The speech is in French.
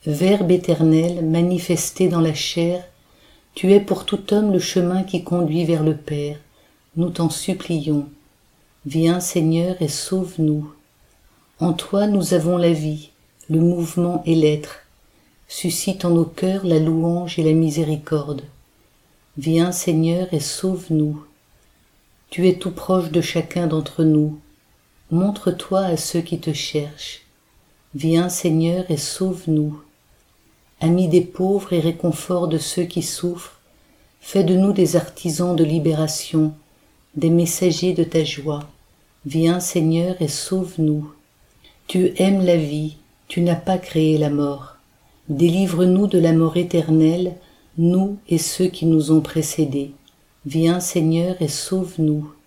Verbe éternel, manifesté dans la chair, tu es pour tout homme le chemin qui conduit vers le Père. Nous t'en supplions. Viens, Seigneur, et sauve-nous. En toi nous avons la vie, le mouvement et l'être. Suscite en nos cœurs la louange et la miséricorde. Viens, Seigneur, et sauve-nous. Tu es tout proche de chacun d'entre nous. Montre-toi à ceux qui te cherchent. Viens, Seigneur, et sauve-nous. Ami des pauvres et réconfort de ceux qui souffrent, fais de nous des artisans de libération, des messagers de ta joie. Viens, Seigneur, et sauve-nous. Tu aimes la vie, tu n'as pas créé la mort. Délivre-nous de la mort éternelle, nous et ceux qui nous ont précédés. Viens, Seigneur, et sauve-nous.